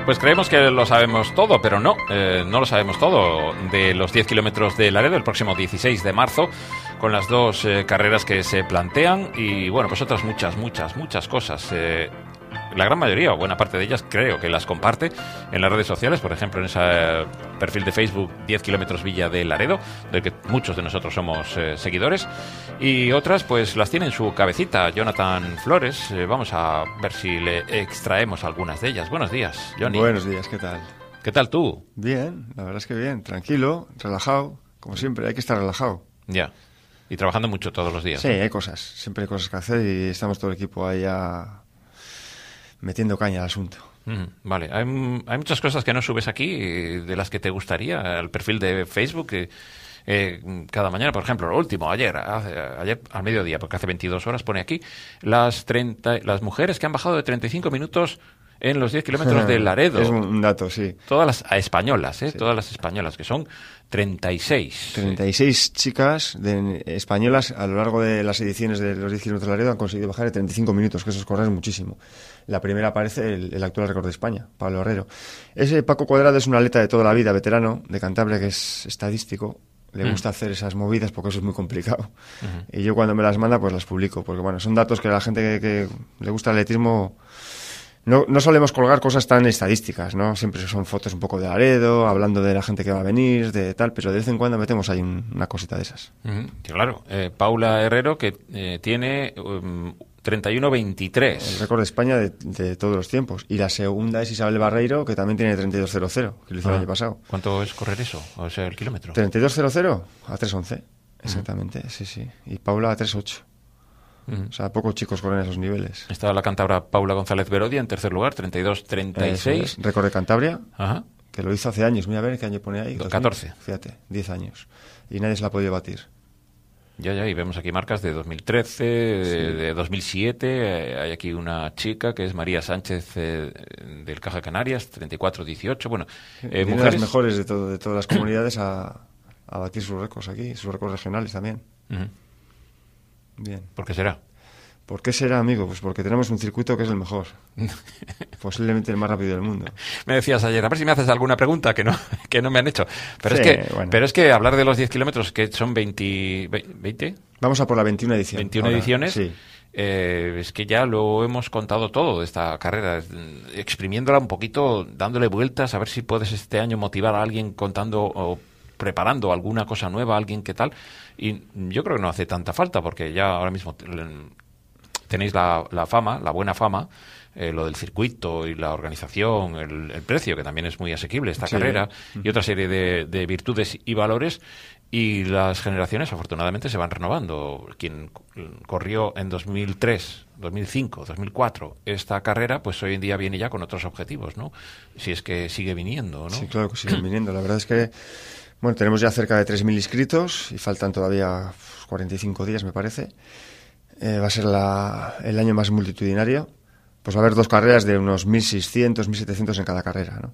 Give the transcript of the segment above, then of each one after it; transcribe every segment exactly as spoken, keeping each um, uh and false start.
Pues creemos que lo sabemos todo, pero no, eh, no lo sabemos todo. De los diez kilómetros de Laredo, el próximo dieciséis de marzo, con las dos eh, carreras que se plantean y, bueno, pues otras muchas, muchas, muchas cosas. Eh, la gran mayoría, o buena parte de ellas, creo que las comparte en las redes sociales, por ejemplo, en ese eh, perfil de Facebook diez kilómetros Villa de Laredo, del que muchos de nosotros somos eh, seguidores, y otras pues las tiene en su cabecita Jonathan Flores. Eh, vamos a ver si le extraemos algunas de ellas. Buenos días, Johnny. Buenos días, ¿qué tal? ¿Qué tal tú? Bien, la verdad es que bien, tranquilo, relajado, como siempre, hay que estar relajado. Ya, y trabajando mucho todos los días. Sí, hay cosas, siempre hay cosas que hacer y estamos todo el equipo ahí ya metiendo caña al asunto. Mm, vale, hay, hay muchas cosas que no subes aquí, de las que te gustaría, al perfil de Facebook, que eh, cada mañana, por ejemplo, lo último, ayer, hace, ayer al mediodía, porque hace veintidós horas pone aquí, las treinta, las mujeres que han bajado de treinta y cinco minutos en los diez kilómetros de Laredo. Es un dato, sí. Todas las españolas, ¿eh? Sí. Todas las españolas, que son treinta y seis. treinta y seis chicas de, españolas a lo largo de las ediciones de los diez kilómetros de Laredo han conseguido bajar de treinta y cinco minutos, que eso es correr muchísimo. La primera aparece el, el actual récord de España, Pablo Herrero. Ese Paco Cuadrado es un atleta de toda la vida, veterano, de Cantabria, que es estadístico. Le gusta mm. hacer esas movidas porque eso es muy complicado. Uh-huh. Y yo cuando me las manda, pues las publico. Porque bueno, son datos que a la gente que, que le gusta el atletismo... No, no solemos colgar cosas tan estadísticas, ¿no? Siempre son fotos un poco de Laredo, hablando de la gente que va a venir, de tal, pero de vez en cuando metemos ahí un, una cosita de esas. Uh-huh. Claro, eh, Paula Herrero, que eh, tiene um, treinta y uno veintitrés. El récord de España de, de todos los tiempos. Y la segunda es Isabel Barreiro, que también tiene treinta y dos cero cero, que lo hizo ah. el año pasado. ¿Cuánto es correr eso? O sea, el kilómetro. treinta y dos cero cero a tres once, exactamente, uh-huh. sí, sí. Y Paula a tres ocho. Uh-huh. O sea, pocos chicos corren esos niveles. Está la cántabra Paula González Berodia en tercer lugar, treinta y dos treinta y seis. Es, récord de Cantabria, Ajá. que lo hizo hace años. Mira a ver qué año pone ahí. catorce. Fíjate, diez años. Y nadie se la ha podido batir. Ya, ya, y vemos aquí marcas de dos mil trece, sí. de, de dos mil siete. Hay aquí una chica que es María Sánchez eh, del Caja Canarias, treinta y cuatro dieciocho. Bueno, eh, mujeres las mejores de, todo, de todas las comunidades a, a batir sus récords aquí, sus récords regionales también. Uh-huh. Bien. ¿Por qué será? ¿Por qué será, amigo? Pues porque tenemos un circuito que es el mejor. Posiblemente el más rápido del mundo. Me decías ayer, a ver si me haces alguna pregunta que no, que no me han hecho. Pero, sí, es que, bueno. pero es que hablar de los diez kilómetros, que son veinte, veinte. Vamos a por la veintiuna edición. veintiuna ahora, ediciones. Sí. Eh, es que ya lo hemos contado todo de esta carrera, exprimiéndola un poquito, dándole vueltas, a ver si puedes este año motivar a alguien contando o preparando alguna cosa nueva, alguien que tal. Y yo creo que no hace tanta falta, porque ya ahora mismo tenéis la, la fama, la buena fama, eh, lo del circuito y la organización, el, el precio, que también es muy asequible esta sí. carrera, y otra serie de, de virtudes y valores, y las generaciones afortunadamente se van renovando. Quien corrió en dos mil tres, dos mil cinco, dos mil cuatro esta carrera, pues hoy en día viene ya con otros objetivos, ¿no? Si es que sigue viniendo, ¿no? Sí, claro que siguen viniendo. La verdad es que, bueno, tenemos ya cerca de tres mil inscritos y faltan todavía cuarenta y cinco días, me parece. Eh, va a ser la, el año más multitudinario. Pues va a haber dos carreras de unos mil seiscientos, mil setecientos en cada carrera, ¿no?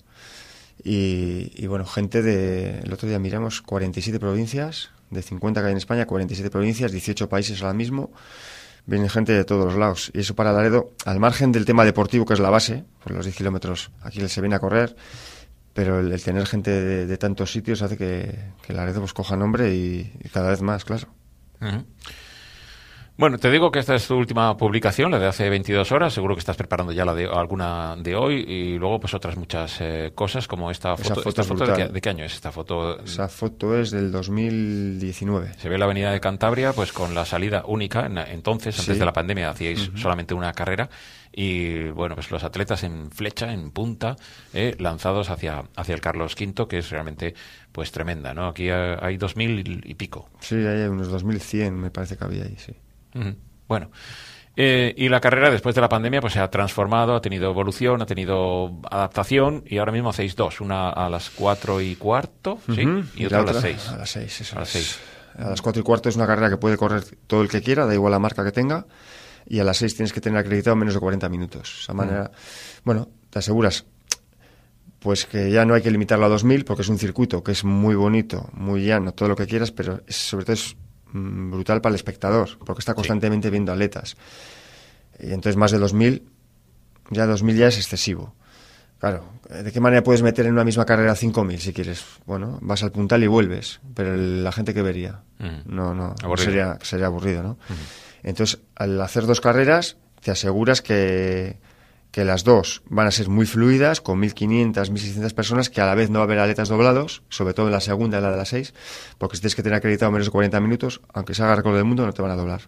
Y, y bueno, gente de... El otro día miramos cuarenta y siete provincias, de cincuenta que hay en España, cuarenta y siete provincias, dieciocho países ahora mismo. Viene gente de todos los lados. Y eso para Laredo, al margen del tema deportivo, que es la base, por los diez kilómetros aquí se viene a correr, pero el, el tener gente de, de tantos sitios hace que, que Laredo pues coja nombre y, y cada vez más, claro. Uh-huh. Bueno, te digo que esta es tu última publicación, la de hace veintidós horas. Seguro que estás preparando ya la de alguna de hoy y luego pues otras muchas eh, cosas como esta foto. foto, esta es foto de, qué, ¿De qué año es esta foto? Esa foto es del dos mil diecinueve. Se ve la avenida de Cantabria pues con la salida única. En, entonces, antes sí. de la pandemia, hacíais uh-huh. solamente una carrera y bueno, pues los atletas en flecha, en punta, eh, lanzados hacia, hacia el Carlos quinto, que es realmente pues tremenda, ¿no? Aquí hay dos mil y pico. Sí, hay unos dos mil cien me parece que había ahí, sí. Uh-huh. Bueno, eh, y la carrera después de la pandemia pues se ha transformado, ha tenido evolución, ha tenido adaptación y ahora mismo hacéis dos, una a las cuatro y cuarto, ¿sí? Uh-huh. Y otra, y a las seis. A las seis, eso a las seis. A las cuatro y cuarto es una carrera que puede correr todo el que quiera, da igual la marca que tenga, y a las seis tienes que tener acreditado menos de cuarenta minutos. De esa manera, uh-huh. bueno, te aseguras pues que ya no hay que limitarlo a dos mil porque es un circuito que es muy bonito, muy llano, todo lo que quieras, pero es, sobre todo es brutal para el espectador, porque está constantemente sí. viendo atletas. Y entonces más de dos mil, ya dos mil ya es excesivo. Claro, ¿de qué manera puedes meter en una misma carrera cinco mil si quieres? Bueno, vas al puntal y vuelves, pero el, la gente que vería, uh-huh. no, no, no sería, sería aburrido, ¿no? Uh-huh. Entonces, al hacer dos carreras, te aseguras que, que las dos van a ser muy fluidas, con mil quinientas, mil seiscientas personas, que a la vez no va a haber aletas doblados, sobre todo en la segunda y la de las seis, porque si tienes que tener acreditado menos de cuarenta minutos, aunque se haga récord del mundo, no te van a doblar.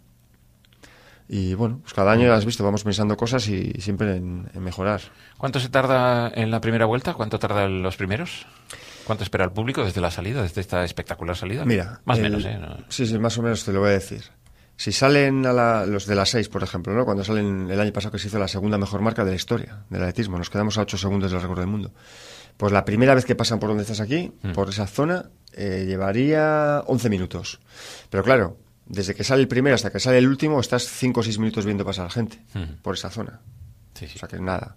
Y bueno, pues cada año, has visto, vamos pensando cosas y, y siempre en, en mejorar. ¿Cuánto se tarda en la primera vuelta? ¿Cuánto tardan los primeros? ¿Cuánto espera el público desde la salida, desde esta espectacular salida? Mira, más o el, menos, ¿eh? No. Sí, sí, más o menos te lo voy a decir. Si salen a la, los de las seis, por ejemplo, ¿no? Cuando salen el año pasado que se hizo la segunda mejor marca de la historia del atletismo, nos quedamos a ocho segundos del récord del mundo. Pues la primera vez que pasan por donde estás aquí, mm. por esa zona, eh, llevaría once minutos. Pero claro, desde que sale el primero hasta que sale el último, estás cinco o seis minutos viendo pasar a la gente mm. por esa zona. Sí, sí. O sea que nada.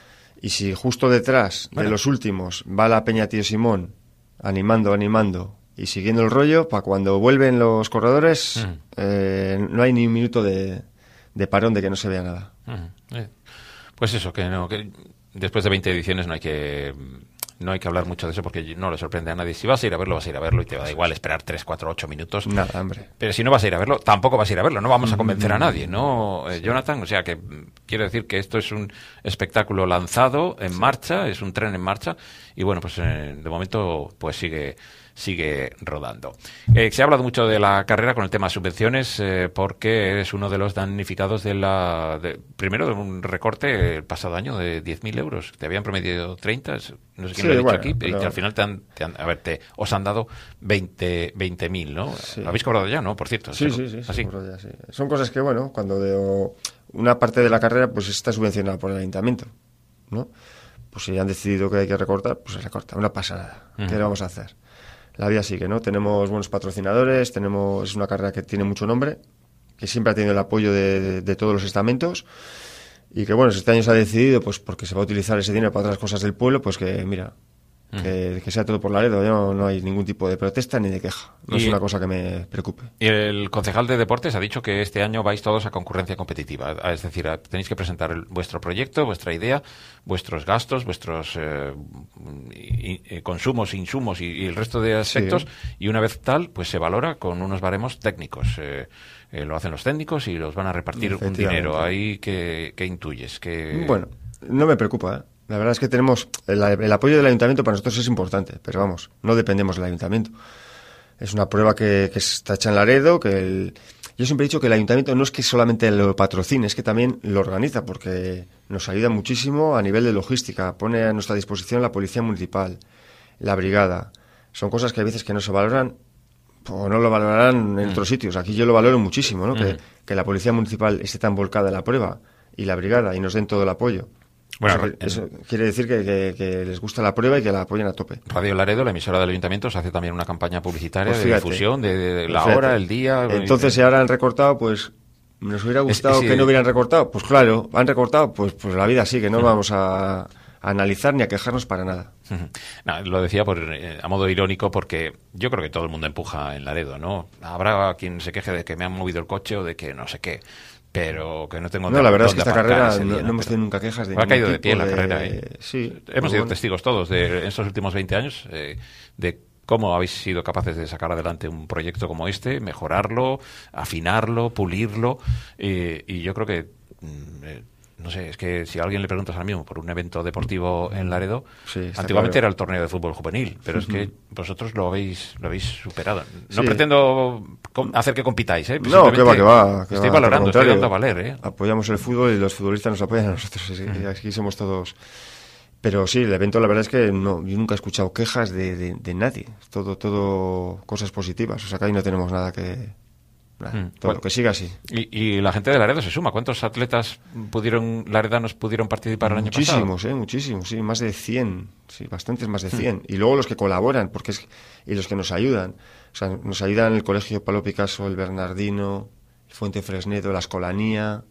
Y si justo detrás bueno. de los últimos va la Peña Tío Simón animando, animando y siguiendo el rollo, para cuando vuelven los corredores mm. eh, no hay ni un minuto de, de parón de que no se vea nada. Mm. Eh. Pues eso, que no, que después de veinte ediciones no hay que... No hay que hablar mucho de eso porque no le sorprende a nadie. Si vas a ir a verlo, vas a ir a verlo y te va da igual esperar tres, cuatro, ocho minutos. Nada, hombre. Pero si no vas a ir a verlo, tampoco vas a ir a verlo. No vamos a convencer a nadie, ¿no, eh, Jonathan? O sea que quiero decir que esto es un espectáculo lanzado, en sí. marcha, es un tren en marcha y bueno, pues eh, de momento pues sigue sigue rodando. Eh, se ha hablado mucho de la carrera con el tema subvenciones eh, porque eres uno de los damnificados de la... De, primero de un recorte el pasado año de diez mil euros. Te habían prometido treinta, no sé quién sí, lo ha dicho bueno, aquí, pero... y al final te han, te han, a ver, te, os han dado veinte mil, ¿no? Sí. Lo habéis cobrado ya, ¿no? Por cierto. Sí, sí, sí, sí, ya, sí. Son cosas que, bueno, cuando de, una parte de la carrera pues está subvencionada por el ayuntamiento, ¿no? Pues si han decidido que hay que recortar, pues se recorta, no pasa nada. Uh-huh. ¿Qué le vamos a hacer? La vida sigue, ¿no? Tenemos buenos patrocinadores, tenemos es una carrera que tiene mucho nombre, que siempre ha tenido el apoyo de, de, de todos los estamentos y que, bueno, si este año se ha decidido, pues porque se va a utilizar ese dinero para otras cosas del pueblo, pues que, mira, mm. que, que sea todo por Laredo, no, no hay ningún tipo de protesta ni de queja, no es una cosa que me preocupe. Y el concejal de Deportes ha dicho que este año vais todos a concurrencia competitiva, es decir, a, tenéis que presentar el, vuestro proyecto, vuestra idea, vuestros gastos, vuestros eh, y, y, consumos, insumos y, y el resto de aspectos, sí. y una vez tal, pues se valora con unos baremos técnicos. Eh, eh, lo hacen los técnicos y los van a repartir un dinero. Ahí que, que intuyes que... Bueno, no me preocupa, ¿eh? La verdad es que tenemos el, el apoyo del ayuntamiento para nosotros es importante, pero vamos, no dependemos del ayuntamiento. Es una prueba que, que está hecha en Laredo, que el, yo siempre he dicho que el ayuntamiento no es que solamente lo patrocine, es que también lo organiza, porque nos ayuda muchísimo a nivel de logística, pone a nuestra disposición la policía municipal, la brigada. Son cosas que hay veces que no se valoran o no lo valorarán en mm. otros sitios. Aquí yo lo valoro muchísimo, ¿no? Mm. Que, que la policía municipal esté tan volcada en la prueba y la brigada y nos den todo el apoyo. Bueno, o sea, que eso quiere decir que, que, que les gusta la prueba y que la apoyen a tope. Radio Laredo, la emisora del ayuntamiento, se hace también una campaña publicitaria pues fíjate, de difusión de, de la pues hora, el día. Entonces, y... si ahora han recortado, pues nos hubiera gustado es, es, que sí, no hubieran recortado. Pues claro, han recortado, pues, pues la vida sigue, no uh-huh. vamos a, a analizar ni a quejarnos para nada. Uh-huh. No, lo decía por, eh, a modo irónico porque yo creo que todo el mundo empuja en Laredo, ¿no? Habrá quien se queje de que me han movido el coche o de que no sé qué. Pero que no tengo No, la verdad es que esta carrera no, día, no hemos tenido nunca quejas de ha caído de pie de... la carrera. ¿eh? Sí. Hemos sido bueno. testigos todos de en estos últimos veinte años eh, de cómo habéis sido capaces de sacar adelante un proyecto como este, mejorarlo, afinarlo, pulirlo. Eh, y yo creo que... Eh, no sé, es que si a alguien le preguntas ahora mismo por un evento deportivo en Laredo, sí, antiguamente claro. era el torneo de fútbol juvenil, pero uh-huh. es que vosotros lo habéis lo habéis superado. No sí. pretendo hacer que compitáis, ¿eh? No, que va, que va. Que estoy va, valorando, estoy dando a valer, ¿eh? Apoyamos el fútbol y los futbolistas nos apoyan a nosotros. Uh-huh. Aquí somos todos... Pero sí, el evento la verdad es que no, yo nunca he escuchado quejas de, de, de nadie. Todo, todo cosas positivas. O sea que ahí no tenemos nada que... Nah, mm. todo, bueno, que siga así. Y, y la gente de Laredo se suma. ¿Cuántos atletas pudieron laredanos pudieron participar el año pasado? Muchísimos, eh, muchísimos, sí, más de cien, sí, bastantes más de cien. Mm. Y luego los que colaboran, porque es y los que nos ayudan, o sea, nos ayudan el Colegio Pablo Picasso, el Bernardino, el Fuente Fresnedo, la Escolanía,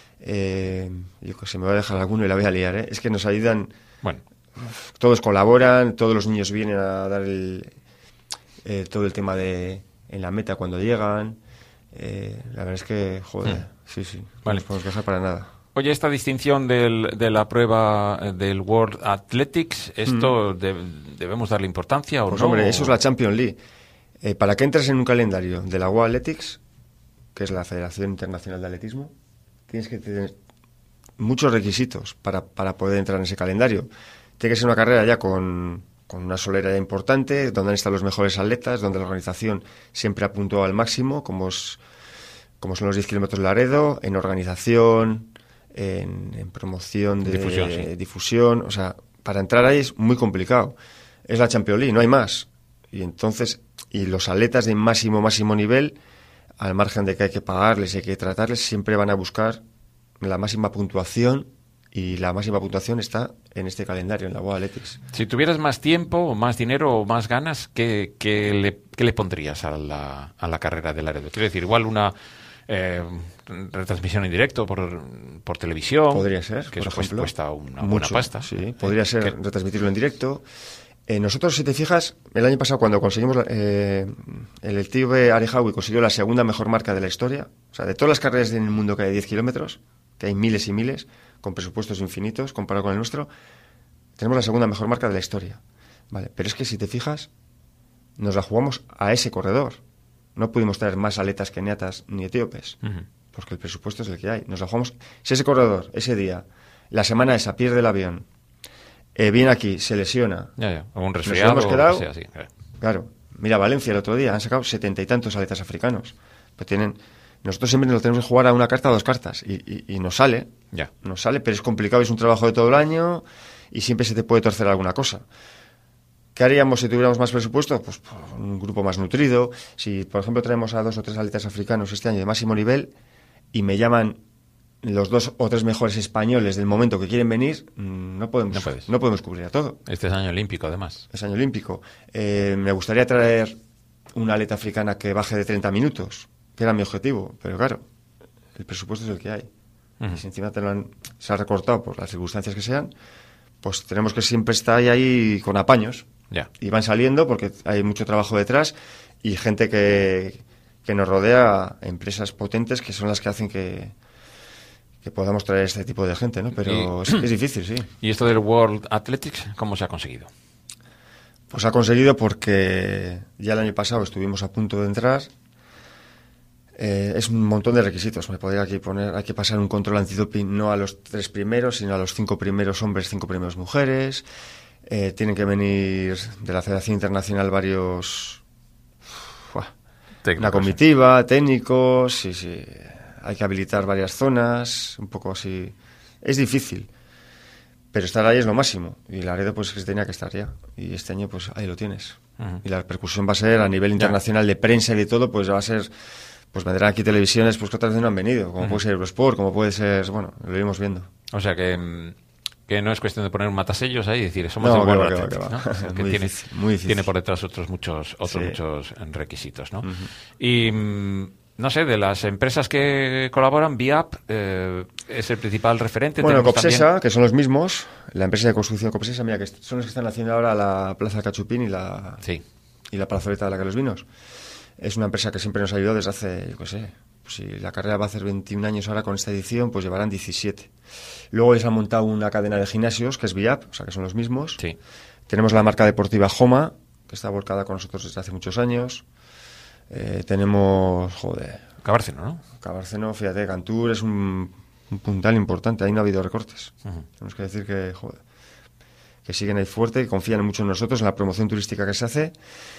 eh, yo que se me va a dejar alguno y la voy a liar, eh. Es que nos ayudan, bueno, todos colaboran, todos los niños vienen a dar el eh, todo el tema de en la meta cuando llegan. Eh, la verdad es que, joder, mm. sí, sí, no vale. nos podemos quejar para nada. Oye, esta distinción del, de la prueba del World Athletics, ¿esto mm. de, debemos darle importancia o pues no? Pues hombre, eso es la Champions League. Eh, para que entres en un calendario de la World Athletics, que es la Federación Internacional de Atletismo, tienes que tener muchos requisitos para, para poder entrar en ese calendario. Tiene que ser una carrera ya con, con una solera ya importante, donde han estado los mejores atletas, donde la organización siempre apuntó al máximo, como, es, como son los diez kilómetros de Laredo, en organización, en, en promoción de difusión, sí. difusión. O sea, para entrar ahí es muy complicado. Es la Champions League, no hay más. Y entonces, y los atletas de máximo, máximo nivel, al margen de que hay que pagarles y hay que tratarles, siempre van a buscar la máxima puntuación, y la máxima puntuación está en este calendario, en la World Athletics. Si tuvieras más tiempo, o más dinero, o más ganas, ¿qué, qué, le, qué le pondrías a la, a la carrera de Laredo? Quiero decir, igual una eh, retransmisión en directo por, por televisión. Podría ser, que por eso ejemplo. Cuesta una mucho, buena pasta. Sí, podría ser ¿Qué? Retransmitirlo en directo. Eh, nosotros, si te fijas, el año pasado cuando conseguimos eh, el etíope Arejawi consiguió la segunda mejor marca de la historia, o sea, de todas las carreras en el mundo que hay de diez kilómetros, que hay miles y miles, con presupuestos infinitos comparado con el nuestro, tenemos la segunda mejor marca de la historia. Vale, pero es que si te fijas, nos la jugamos a ese corredor. No pudimos traer más atletas keniatas ni etíopes, uh-huh. porque el presupuesto es el que hay. Nos la jugamos. Si ese corredor, ese día, la semana esa, pierde el avión, eh, viene aquí, se lesiona, ya, ya. O un resfriado, nos hemos quedado, o sea, sí, claro. claro. Mira, Valencia el otro día, han sacado setenta y tantos atletas africanos. Pero tienen... Nosotros siempre nos tenemos que jugar a una carta o dos cartas y, y, y nos sale, ya. nos sale, pero es complicado, es un trabajo de todo el año y siempre se te puede torcer alguna cosa. ¿Qué haríamos si tuviéramos más presupuesto? Pues un grupo más nutrido. Si, por ejemplo, traemos a dos o tres atletas africanos este año de máximo nivel y me llaman los dos o tres mejores españoles del momento que quieren venir, no podemos, no, no podemos cubrir a todo. Este es año olímpico, además. Es año olímpico. Eh, me gustaría traer una atleta africana que baje de treinta minutos, que era mi objetivo, pero claro, el presupuesto es el que hay. Uh-huh. Y si encima te lo han, se ha recortado por las circunstancias que sean, pues tenemos que siempre estar ahí, ahí con apaños. Yeah. Y van saliendo porque hay mucho trabajo detrás y gente que, que nos rodea, empresas potentes que son las que hacen que, que podamos traer este tipo de gente, ¿no? Pero y, es, es difícil, sí. ¿Y esto del World Athletics, cómo se ha conseguido? Pues ha conseguido porque ya el año pasado estuvimos a punto de entrar. Eh, es un montón de requisitos. Me podría aquí poner, hay que pasar un control antidoping no a los tres primeros, sino a los cinco primeros hombres, cinco primeros mujeres. Eh, tienen que venir de la Federación Internacional varios, uf, técnicos, una comitiva, sí. técnicos, sí, sí. Hay que habilitar varias zonas, un poco así. Es difícil, pero estar ahí es lo máximo. Y Laredo pues que tenía que estar ya. Y este año pues ahí lo tienes. Uh-huh. Y la repercusión va a ser a nivel internacional de prensa y de todo, pues va a ser... Pues vendrán aquí televisiones pues que otras veces no han venido, como uh-huh. puede ser Eurosport, como puede ser, bueno, lo iremos viendo. O sea que, que no es cuestión de poner un matasellos ahí y decir, somos no, el World Athletics, ¿no? O que muy tiene, difícil, muy difícil. tiene por detrás otros muchos otros sí. muchos requisitos, ¿no? Uh-huh. Y no sé, de las empresas que colaboran, Viap eh, es el principal referente. Bueno, Copsesa, también... que son los mismos, la empresa de construcción Copsesa, mira, que son los que están haciendo ahora la Plaza Cachupín y la sí. y la plazoleta de la que los vinos. Es una empresa que siempre nos ha ayudado desde hace, yo qué sé, pues si la carrera va a hacer veintiún años ahora con esta edición, pues llevarán diecisiete. Luego les han montado una cadena de gimnasios, que es Viap, o sea que son los mismos. Sí. Tenemos la marca deportiva Joma, que está volcada con nosotros desde hace muchos años. Eh, tenemos, joder... Cabárceno, ¿no? Cabárceno, fíjate, Cantur es un, un puntal importante, ahí no ha habido recortes. Uh-huh. Tenemos que decir que, joder, que siguen ahí fuerte, que confían mucho en nosotros, en la promoción turística que se hace.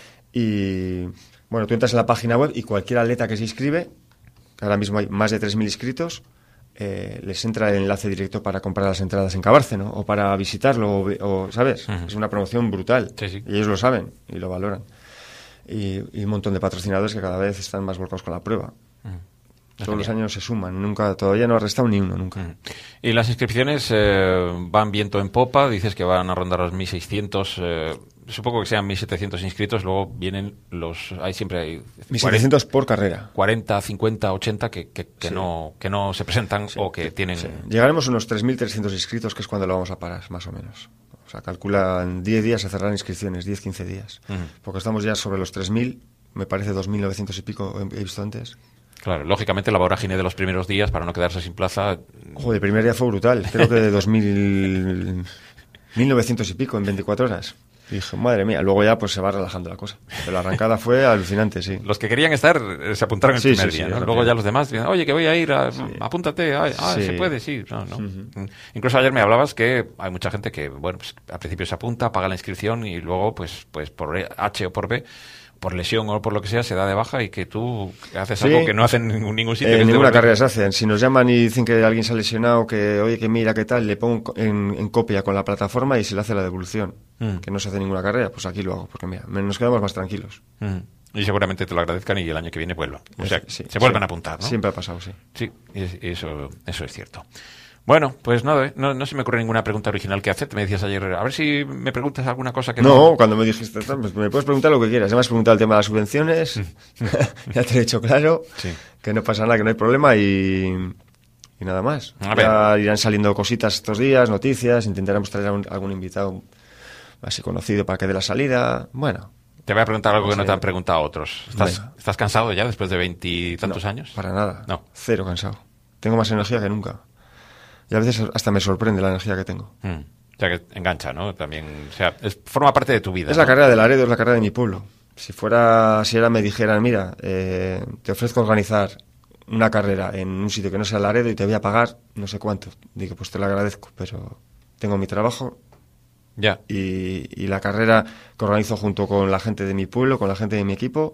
Y, bueno, tú entras en la página web y cualquier atleta que se inscribe, que ahora mismo hay más de tres mil inscritos, eh, les entra el enlace directo para comprar las entradas en Cabárceno o para visitarlo, o, o ¿sabes? Uh-huh. Es una promoción brutal. Sí, sí. Y ellos lo saben y lo valoran. Y, y un montón de patrocinadores que cada vez están más volcados con la prueba. Uh-huh. Todos los años se suman, nunca, todavía no ha restado ni uno, nunca. Uh-huh. Y las inscripciones eh, van viento en popa, dices que van a rondar los mil seiscientos, eh, supongo que sean mil setecientos inscritos, luego vienen los, hay siempre hay mil setecientos por carrera. cuarenta, cincuenta, ochenta que, que, que, sí. no, que no se presentan sí, o que tienen... Sí. Llegaremos a unos tres mil trescientos inscritos, que es cuando lo vamos a parar, más o menos. O sea, calcula en diez días se cerrarán inscripciones, diez, quince días. Uh-huh. Porque estamos ya sobre los tres mil, me parece dos mil novecientos y pico he visto antes. Claro, lógicamente la vorágine de los primeros días, para no quedarse sin plaza, Joder, el primer día fue brutal. Creo que de dos mil... mil novecientos y pico en veinticuatro horas. Y dije, madre mía, luego ya pues se va relajando la cosa. Pero la arrancada fue alucinante, sí. Los que querían estar eh, se apuntaron el Sí, primer sí, día, sí, ¿no? es Luego que- ya los demás dicen, oye, que voy a ir, a, Sí. apúntate, ay, ah, Sí. se puede, sí. No, no. Ujú. Incluso ayer me hablabas que hay mucha gente que, bueno, pues al principio se apunta, paga la inscripción y luego, pues, pues por H o por B, por lesión o por lo que sea, se da de baja y que tú haces Sí. algo que no hacen en ningún, ningún sitio. En que es ninguna devolver- carrera se hacen. Si nos llaman y dicen que alguien se ha lesionado, que oye, que mira, qué tal, le pongo en, en copia con la plataforma y se le hace la devolución. Mm. Que no se hace ninguna carrera, pues aquí lo hago, porque mira, me- nos quedamos más tranquilos. Mm. Y seguramente te lo agradezcan y el año que viene vuelvan. O sea, Sí, se vuelven sí. a apuntar, ¿no? Siempre ha pasado, sí. Sí, y- y eso, eso es cierto. Bueno, pues nada, ¿eh? no, no se me ocurre ninguna pregunta original que hacerte. Me decías ayer, a ver si me preguntas alguna cosa que No, cuando me dijiste, pues me puedes preguntar lo que quieras. Ya me has preguntado el tema de las subvenciones, ya te he dicho claro, Sí. que no pasa nada, que no hay problema y, y nada más. A ver. Ya irán saliendo cositas estos días, noticias, intentaremos traer a un- algún invitado así conocido para que dé la salida. Bueno, Te voy a preguntar algo que no Sí. te han preguntado otros. ¿Estás, Venga. ¿estás cansado ya después de veintitantos no, años? para nada. No. Cero cansado. Tengo más energía que nunca. Y a veces hasta me sorprende la energía que tengo. Mm. O sea que engancha, ¿no? También, o sea, es- forma parte de tu vida. Es ¿no? la carrera de Laredo, es la carrera de mi pueblo. Si fuera, si ahora me dijeran, mira, eh, te ofrezco organizar una carrera en un sitio que no sea Laredo y te voy a pagar no sé cuánto. Digo, pues te lo agradezco, pero tengo mi trabajo Ya. y, y la carrera que organizo junto con la gente de mi pueblo, con la gente de mi equipo,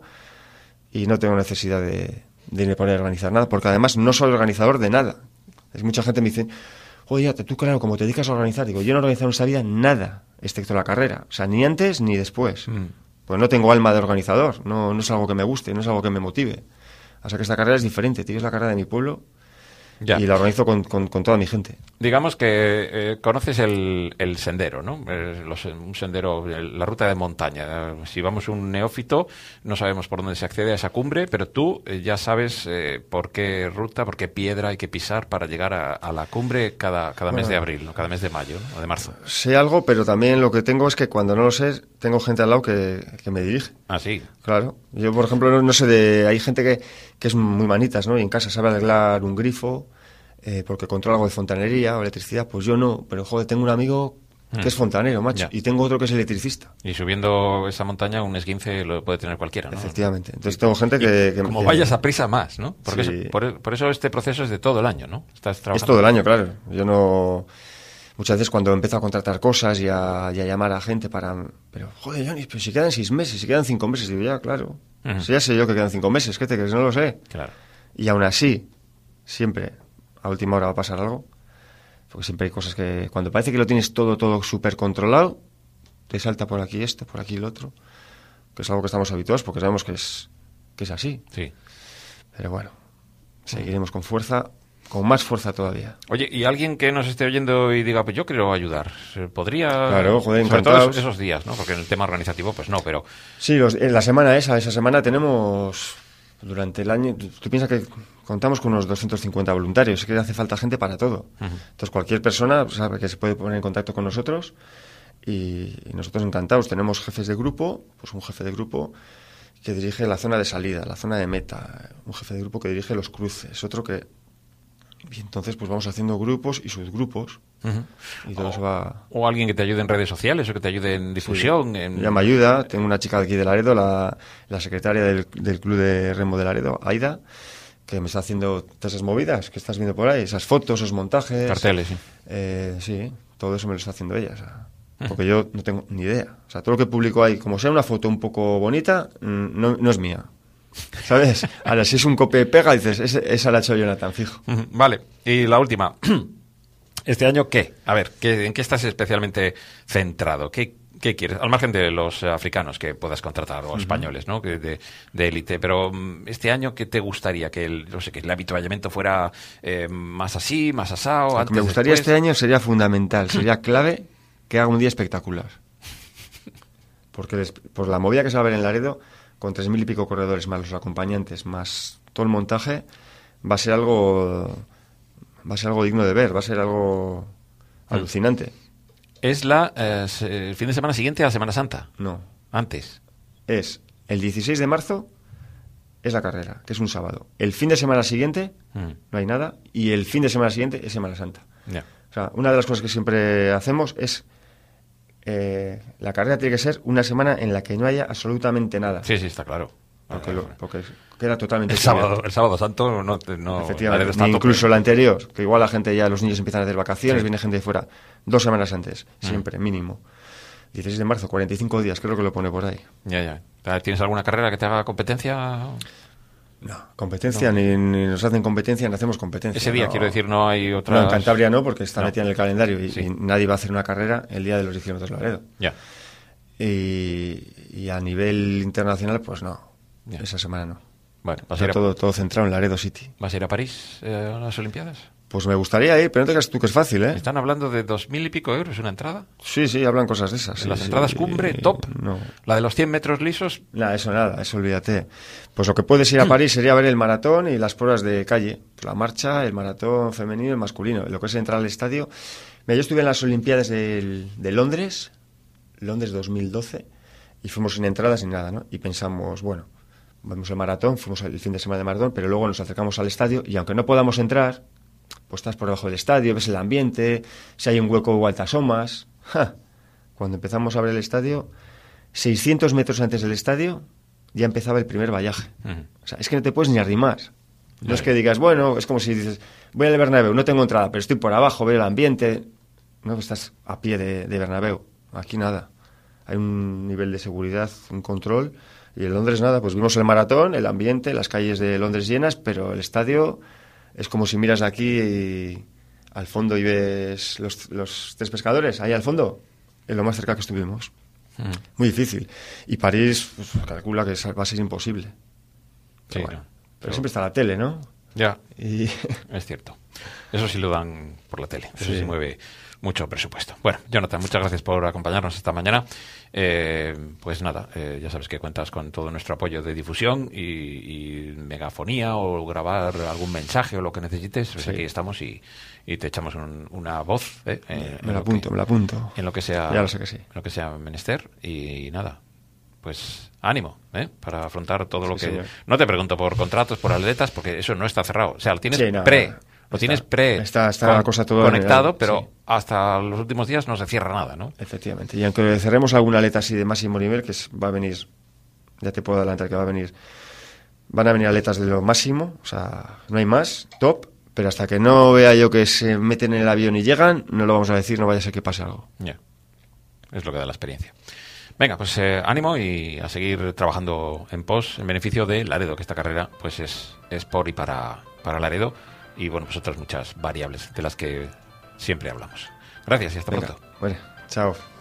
y no tengo necesidad de, de irme a poner a organizar nada, porque además no soy organizador de nada. Es mucha gente me dice, oye, tú claro, como te dedicas a organizar, digo, yo no he organizado en esta vida nada, excepto la carrera, o sea, ni antes ni después. Mm. Pues no tengo alma de organizador, no, no es algo que me guste, no es algo que me motive. O sea que esta carrera es diferente, tío, es la carrera de mi pueblo Ya. y la organizo con, con, con toda mi gente. Digamos que eh, conoces el, el sendero, ¿no? Eh, los- un sendero, el- la ruta de montaña. Eh, Si vamos un neófito, no sabemos por dónde se accede a esa cumbre, pero tú eh, ya sabes eh, por qué ruta, por qué piedra hay que pisar para llegar a, a la cumbre cada, cada mes Bueno. de abril, ¿no? Cada mes de mayo, ¿no? O de marzo. Sé algo, pero también lo que tengo es que cuando no lo sé, tengo gente al lado que, que me dirige. Ah, sí. Claro. Yo, por ejemplo, no, no sé de... Hay gente que, que es muy manitas, ¿no? Y en casa sabe arreglar un grifo, eh, porque controla algo de fontanería o electricidad. Pues yo no, pero joder, tengo un amigo que Mm. es fontanero, macho. Ya. Y tengo otro que es electricista. Y subiendo esa montaña, un esguince lo puede tener cualquiera, ¿no? Efectivamente. Entonces tengo gente que... que Como que- vayas a prisa más, ¿no? Porque Sí. eso- por, por eso este proceso es de todo el año, ¿no? Estás Es trabajando. todo el año, claro. Yo no... Muchas veces cuando empiezo a contratar cosas y a, y a llamar a gente para... Pero, joder, Johnny, pero si quedan seis meses, si quedan cinco meses, digo, ya, claro. Ujú. Si ya sé yo que quedan cinco meses, ¿qué te crees? No lo sé. Claro. Y aún así, siempre, a última hora va a pasar algo. Porque siempre hay cosas que... Cuando parece que lo tienes todo, todo súper controlado, te salta por aquí esto, por aquí lo otro. Que es algo que estamos habituados porque sabemos que es, que es así. Sí. Pero bueno, seguiremos con fuerza, con más fuerza todavía. Oye, y alguien que nos esté oyendo y diga, pues yo quiero ayudar, ¿se podría? Claro, joder, sobre todo encantados. esos, esos días, ¿no? Porque en el tema organizativo, pues no, pero Sí, los- en la semana esa, esa semana tenemos durante el año, tú, tú piensas que contamos con unos doscientos cincuenta voluntarios, es que hace falta gente para todo. Entonces cualquier persona sabe que se puede poner en contacto con nosotros y, y nosotros encantados. Tenemos jefes de grupo, pues un jefe de grupo que dirige la zona de salida, la zona de meta, un jefe de grupo que dirige los cruces, otro que... Y entonces pues vamos haciendo grupos y subgrupos y todo se va... o alguien que te ayude en redes sociales o que te ayude en difusión. En... Ya me ayuda. Tengo una chica de aquí de Laredo, la, la secretaria del, del club de remo de Laredo, Aida, que me está haciendo todas esas movidas que estás viendo por ahí, esas fotos, esos montajes. Carteles, sí. Eh, sí, todo eso me lo está haciendo ella. O sea, porque yo no tengo ni idea. O sea, todo lo que publico ahí, como sea una foto un poco bonita, mm, no, no es mía. ¿Sabes? Ahora, si es un copia y pega, dices, ese- esa la ha hecho Jonathan, fijo. Ujú, vale, y la última. ¿Este año qué? A ver, ¿qué, ¿en qué estás especialmente centrado? ¿Qué, qué quieres? Al margen de los eh, africanos que puedas contratar o españoles, ¿no? Que de de élite. Pero mm, este año, ¿qué te gustaría? Que el, no sé, que el avituallamiento fuera eh, más así, más asado. Lo que Antes, me gustaría después? este año sería fundamental, sería clave que haga un día espectacular. Porque les- por la movida que se va a ver en Laredo, con tres mil y pico corredores, más los acompañantes, más todo el montaje, va a ser algo va a ser algo digno de ver, va a ser algo alucinante. Es la, eh, se- el fin de semana siguiente a la Semana Santa. No, Antes. es el dieciséis de marzo es la carrera, que es un sábado. El fin de semana siguiente mm. no hay nada, y el fin de semana siguiente es Semana Santa. Yeah. O sea, una de las cosas que siempre hacemos es eh, la carrera tiene que ser una semana en la que no haya absolutamente nada. Sí, sí, está claro. Porque, lo, porque queda totalmente... El sábado, el sábado santo no... no Efectivamente, ni incluso la anterior, que igual la gente ya, los niños empiezan a hacer vacaciones, sí. viene gente de fuera, dos semanas antes, siempre, mm. mínimo. dieciséis de marzo, cuarenta y cinco días, creo que lo pone por ahí. Ya, ya. ¿Tienes alguna carrera que te haga competencia? No, competencia, no. Ni, ni nos hacen competencia, ni hacemos competencia. Ese día, no. quiero decir, no hay otra... No, en Cantabria no, porque está no. metida en el calendario y, sí. y nadie va a hacer una carrera el día de los diez kilómetros de Laredo. Ya. Y, y a nivel internacional, pues no. Ya. Esa semana no. Bueno, vas a ir a... todo, todo centrado en Laredo City. ¿Vas a ir a París eh, a las Olimpiadas? Pues me gustaría ir, pero no te creas tú que es fácil, ¿eh? ¿Están hablando de dos mil y pico euros una entrada? Sí, sí, hablan cosas de esas. Sí, las sí, entradas sí, cumbre, top. No. La de los cien metros lisos. Nada, eso nada, eso olvídate. Pues lo que puedes ir a París sería ver el maratón y las pruebas de calle. Pues la marcha, el maratón femenino y el masculino. Lo que es entrar al estadio. Mira, yo estuve en las Olimpiadas de, de Londres, Londres dos mil doce, y fuimos sin entradas ni nada, ¿no? Y pensamos, bueno, vamos al maratón, fuimos el fin de semana de maratón, pero luego nos acercamos al estadio y aunque no podamos entrar, pues estás por debajo del estadio, ves el ambiente, si hay un hueco igual te asomas. ¡Ja! Cuando empezamos a ver el estadio, seiscientos metros antes del estadio ya empezaba el primer vallaje. Uh-huh. O sea, es que no te puedes ni arrimar. No uh-huh. es que digas, bueno, es como si dices, voy al Bernabéu, no tengo entrada, pero estoy por abajo, veo el ambiente. No, pues estás a pie de, de Bernabéu. Aquí nada. Hay un nivel de seguridad, un control. Y en Londres nada, pues vimos el maratón, el ambiente, las calles de Londres llenas, pero el estadio es como si miras aquí y al fondo y ves los, los tres pescadores, ahí al fondo, es lo más cerca que estuvimos. Mm. Muy difícil. Y París, pues, calcula que va a ser imposible. Pero, sí, bueno, no. pero, pero siempre está la tele, ¿no? Ya, y... es cierto. Eso sí lo dan por la tele, eso sí, sí mueve mucho presupuesto. Bueno, Jonathan, muchas gracias por acompañarnos esta mañana. Eh, pues nada, eh, ya sabes que cuentas con todo nuestro apoyo de difusión y, y megafonía o grabar algún mensaje o lo que necesites. Pues sí. Aquí estamos y, y te echamos un, una voz. Eh, eh, me la apunto, que, me la apunto. En lo que sea, ya lo sé que sí. En lo que sea menester y, y nada. Pues ánimo, ¿eh? Para afrontar todo lo sí, que... Señor. No te pregunto por contratos, por atletas, porque eso no está cerrado. O sea, lo tienes sí, no, pre... No. Lo tienes pre está, está con, la cosa todo conectado, el, pero sí. hasta los últimos días no se cierra nada, ¿no? Efectivamente. Y aunque cerremos alguna aleta así de máximo nivel, que es, va a venir, ya te puedo adelantar que va a venir, van a venir aletas de lo máximo, o sea, no hay más, top, pero hasta que no vea yo que se meten en el avión y llegan, no lo vamos a decir, no vaya a ser que pase algo. Ya, yeah. Es lo que da la experiencia. Venga, pues eh, ánimo y a seguir trabajando en pos, en beneficio de Laredo, que esta carrera pues es, es por y para, para Laredo. Y bueno, pues otras muchas variables de las que siempre hablamos. Gracias y hasta Venga, pronto. Bueno, chao.